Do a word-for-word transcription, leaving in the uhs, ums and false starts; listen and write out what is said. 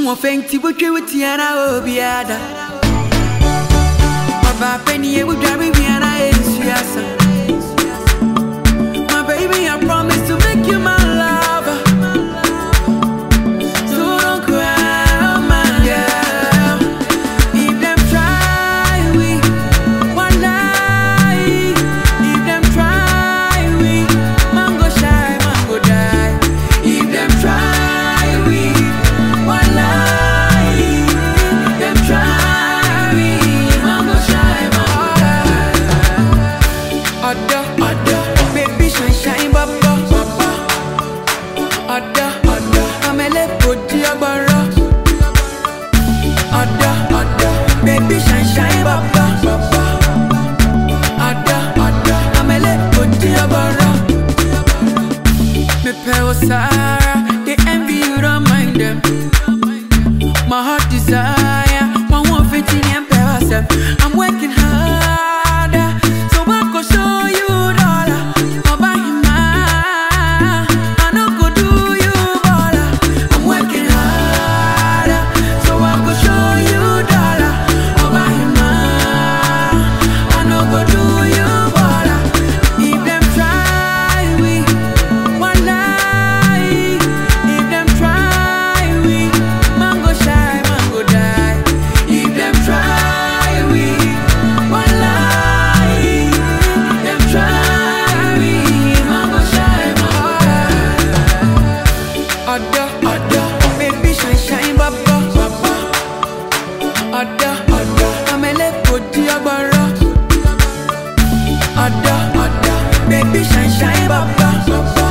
more fancy with you with Tiana Obiada. Papa Penny would drive me and I my baby, I promise to make you my lover. So don't cry, my girl. If them try, we one lie. If them try, we mango shy, mango die. If them try, we one lie. If them try, we mango shy, mango die. Other, other, baby shine shine, baba, baba. Other, other, I'm a lepo diabara. Other, other, baby shine shine, baba, baba. Other, other, I'm a lepo diabara. Me pay Sarah, they envy you, don't mind them. My heart desire, one more fifteen and pay herself. I'm working harder, so I can show you dollar. I'll buy him now, I know go do you baller. I'm working harder, so I can show you dollar. I'll buy him now, I know go do you baller. If them try, we one lie. If them try, we mango shy, mango die. If them try, we one lie. If them try, we mango shy, mango die. Other, other, baby shine shine, baba, baba. Other, other, I'm a lepo diabara. Other, other, baby shine shine, baba, baba.